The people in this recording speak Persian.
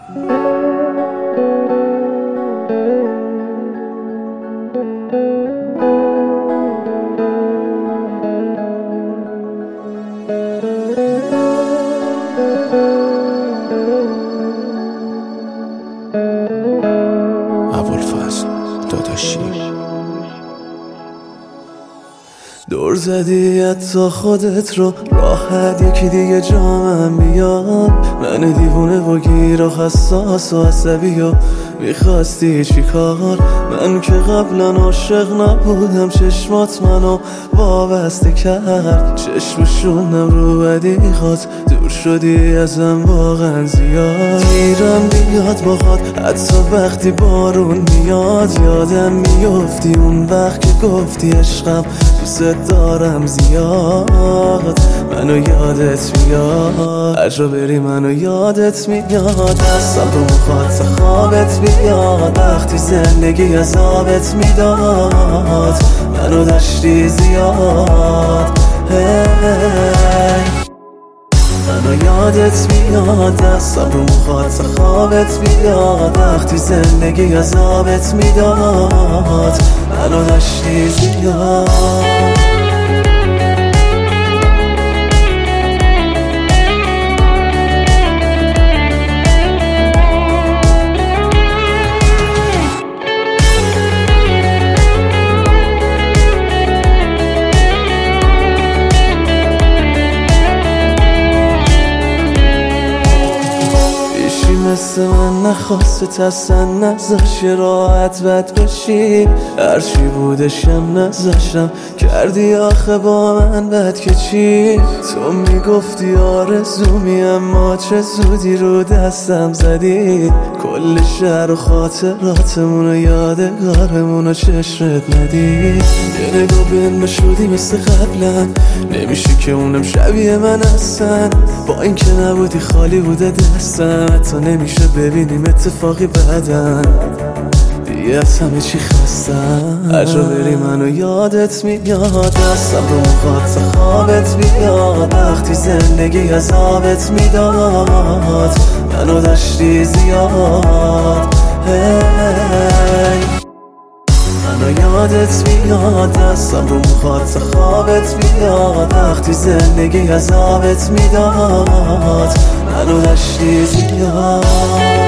ابوالفضل داداشی دور زدی حتی خودت رو راحت یکی دیگه جامم بیاد. من دیوونه و گیر و حساس و عصبی و میخواستی چی کار؟ من که قبلا عاشق نبودم، چشمات منو وابسته کرد، چشمشونم رو بدیغات، دور شدی ازم واقعا زیاد. گیرم بیاد باهات حتی وقتی بارون میاد، یادم میفتی اون وقت که گفتی عشقم دوست دارم زیاد. منو یادت میاد، هر جا بری منو یادت میاد، دستم رو مخاط خوابت بیاد، وقتی زندگی عذابت میداد منو داشتی زیاد. منو یادت میاد، دستم رو مخاط خوابت بیاد، وقتی زندگی عذابت میداد منو داشتی زیاد. مثل من نخواست اصلا نذاش راحت بد بشی، هرچی بودشم نذاشتم، کردی آخه با من بد که چی؟ تو میگفتی آرزومی اما چه زودی رو دستم زدی، کل شهر و خاطراتمون و یادگارمون و چشمت ندید. یه نگاه بین بشودی مثل قبلا، نمیشه که اونم شبیه من هستن، با این که نبودی خالی بوده دستم، حتی نمیشه ببینیم اتفاقی بعدن، دیگه از همه چی خستم. هر جا بری منو یادت میاد، دستم رو مخاط خوابت بیاد، وقتی زندگی عذابت میداد منو داشتی زیاد. منو یادت میاد، دستم رو مخاط خوابت بیاد، وقتی زندگی عذابت میداد منو داشتی زیاد.